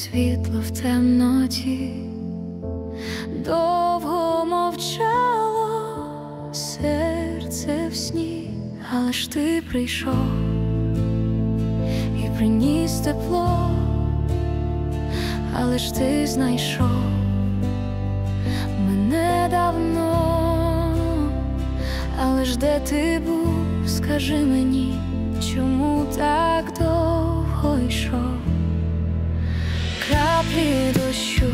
світло в темноті, довго мовчало серце в сні, але ж ти прийшов і приніс тепло, але ж ти знайшов мене давно. Але ж де ти був, скажи мені, чому так довго йшов? Краплі дощу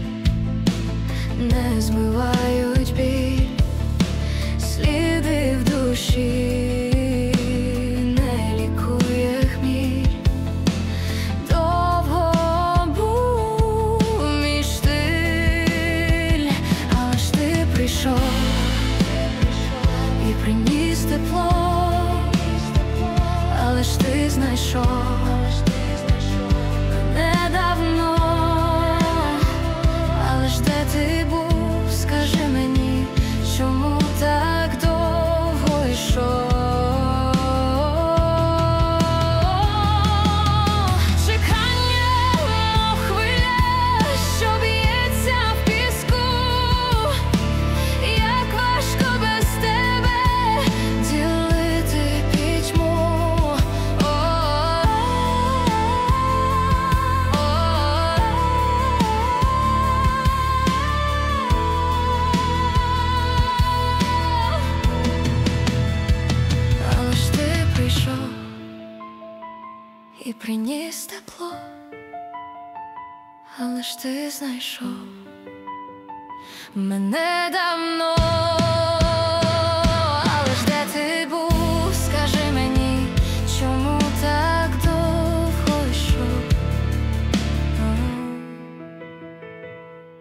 не змивають біль, сліди в душі не лікує хміль. Довго був мій штиль, але ж ти прийшов і приніс тепло, але ж ти знайшов мене давно. Але ж де ти був, скажи мені, чому так довго йшов? Чекання, мов хвиля, що б'ється в піску, як важко без тебе ділити пітьму. Але ж ти прийшов і приніс тепло, але ж ти знайшов мене давно.